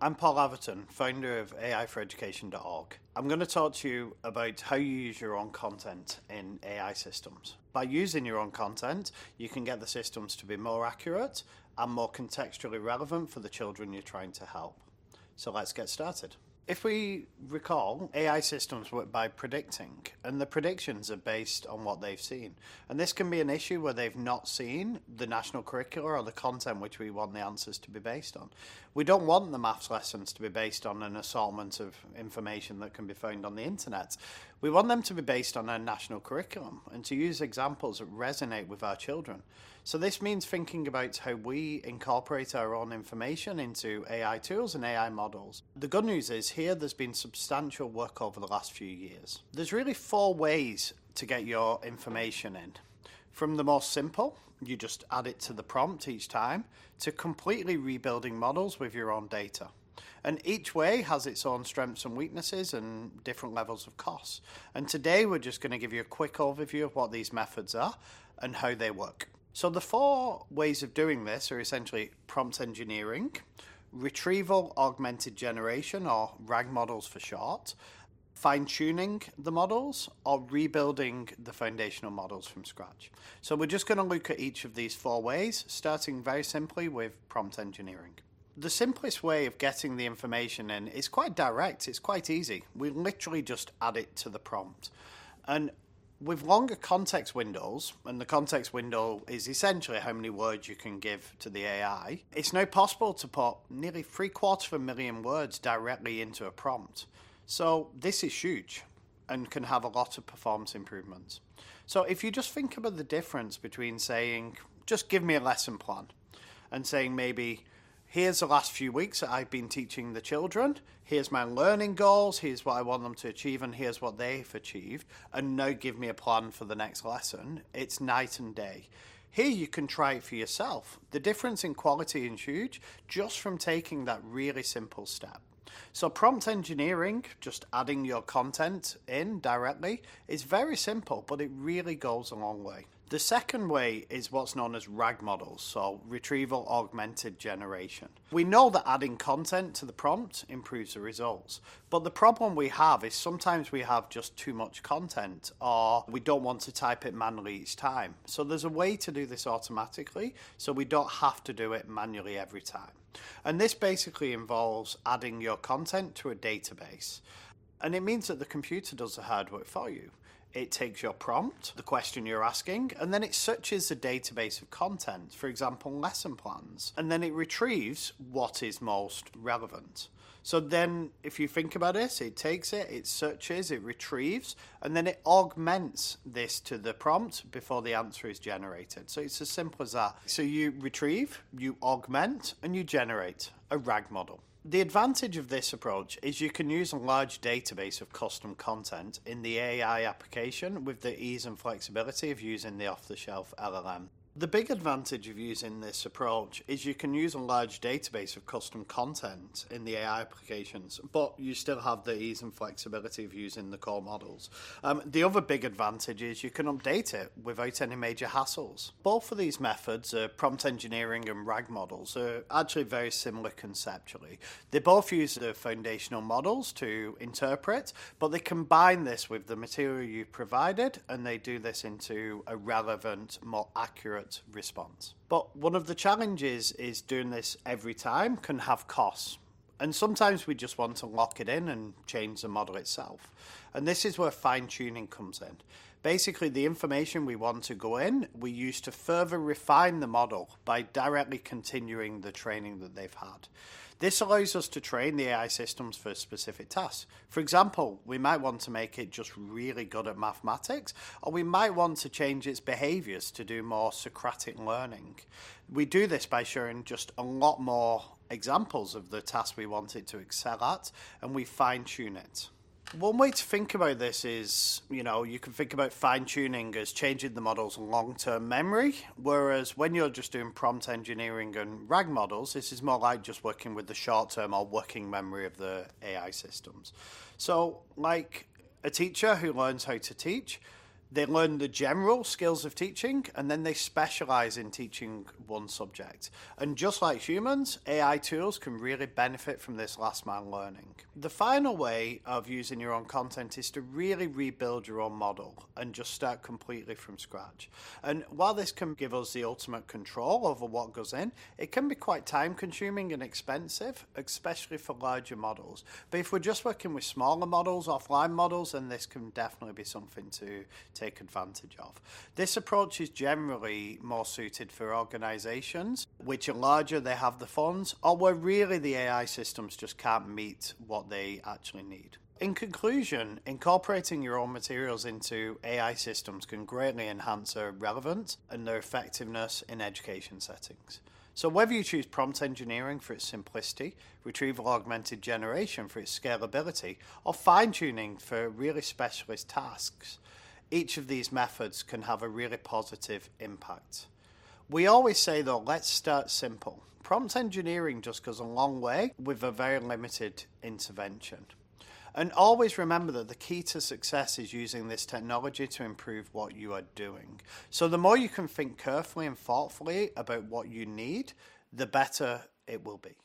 I'm Paul Atherton, founder of AIforeducation.org. I'm going to talk to you about how you use your own content in AI systems. By using your own content, you can get the systems to be more accurate and more contextually relevant for the children you're trying to help. So let's get started. If we recall, AI systems work by predicting, and the predictions are based on what they've seen. And this can be an issue where they've not seen the national curricula or the content which we want the answers to be based on. We don't want the maths lessons to be based on an assortment of information that can be found on the internet. We want them to be based on a national curriculum and to use examples that resonate with our children. So this means thinking about how we incorporate our own information into AI tools and AI models. The good news is here there's been substantial work over the last few years. There's really 4 ways to get your information in. From the most simple, you just add it to the prompt each time, to completely rebuilding models with your own data. And each way has its own strengths and weaknesses and different levels of costs. And today we're just going to give you a quick overview of what these methods are and how they work. So the 4 ways of doing this are essentially prompt engineering, retrieval augmented generation, or RAG models for short, fine-tuning the models, or rebuilding the foundational models from scratch. So we're just going to look at each of these 4 ways, starting very simply with prompt engineering. The simplest way of getting the information in is quite direct, it's quite easy. We literally just add it to the prompt. And with longer context windows, and the context window is essentially how many words you can give to the AI, it's now possible to put nearly 750,000 words directly into a prompt. So this is huge and can have a lot of performance improvements. So if you just think about the difference between saying, just give me a lesson plan, and saying maybe, here's the last few weeks that I've been teaching the children, here's my learning goals, here's what I want them to achieve, and here's what they've achieved, and now give me a plan for the next lesson. It's night and day. Here you can try it for yourself. The difference in quality is huge just from taking that really simple step. So prompt engineering, just adding your content in directly, is very simple, but it really goes a long way. The second way is what's known as RAG models, so retrieval augmented generation. We know that adding content to the prompt improves the results, but the problem we have is sometimes we have just too much content, or we don't want to type it manually each time. So there's a way to do this automatically, so we don't have to do it manually every time. And this basically involves adding your content to a database. And it means that the computer does the hard work for you. It takes your prompt, the question you're asking, and then it searches the database of content, for example, lesson plans, and then it retrieves what is most relevant. So then, if you think about it, it takes it, it searches, it retrieves, and then it augments this to the prompt before the answer is generated. So it's as simple as that. So you retrieve, you augment, and you generate a RAG model. The advantage of this approach is you can use a large database of custom content in the AI application with the ease and flexibility of using the off-the-shelf LLM. The big advantage of using this approach is you can use a large database of custom content in the AI applications, but you still have the ease and flexibility of using the core models. The other big advantage is you can update it without any major hassles. Both of these methods, prompt engineering and RAG models, are actually very similar conceptually. They both use the foundational models to interpret, but they combine this with the material you provided, and they do this into a relevant, more accurate response. But one of the challenges is doing this every time can have costs. And sometimes we just want to lock it in and change the model itself. And this is where fine-tuning comes in. Basically, the information we want to go in, we use to further refine the model by directly continuing the training that they've had. This allows us to train the AI systems for specific tasks. For example, we might want to make it just really good at mathematics, or we might want to change its behaviors to do more Socratic learning. We do this by showing just a lot more examples of the tasks we want it to excel at, and we fine-tune it. One way to think about this is, you can think about fine-tuning as changing the model's long-term memory, whereas when you're just doing prompt engineering and RAG models, this is more like just working with the short-term or working memory of the AI systems. So, like a teacher who learns how to teach, They learn the general skills of teaching, and then they specialize in teaching one subject. And just like humans, AI tools can really benefit from this last mile learning. The final way of using your own content is to really rebuild your own model and just start completely from scratch. And while this can give us the ultimate control over what goes in, it can be quite time consuming and expensive, especially for larger models. But if we're just working with smaller models, offline models, then this can definitely be something to take advantage of. This approach is generally more suited for organizations which are larger, they have the funds, or where really the AI systems just can't meet what they actually need. In conclusion, incorporating your own materials into AI systems can greatly enhance their relevance and their effectiveness in education settings. So whether you choose prompt engineering for its simplicity, retrieval augmented generation for its scalability, or fine-tuning for really specialist tasks, each of these methods can have a really positive impact. We always say though, let's start simple. Prompt engineering just goes a long way with a very limited intervention. And always remember that the key to success is using this technology to improve what you are doing. So the more you can think carefully and thoughtfully about what you need, the better it will be.